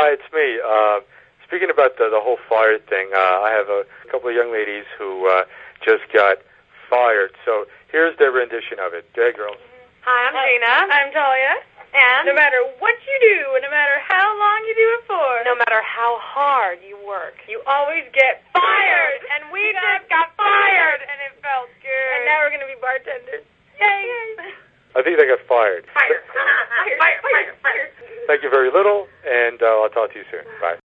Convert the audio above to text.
Hi, it's me. Speaking about the whole fired thing, I have a couple of young ladies who just got fired. So here's their rendition of it. Go ahead, girls. Hi, I'm Gina. I'm Talia. And no matter what you do, no matter how long you do it for, no matter how hard you work, you always get fired. And we just got fired, and it felt good. And now we're going to be bartenders. Yay! I think they got fired. Fired. Thank you very little, and I'll talk to you soon. Bye.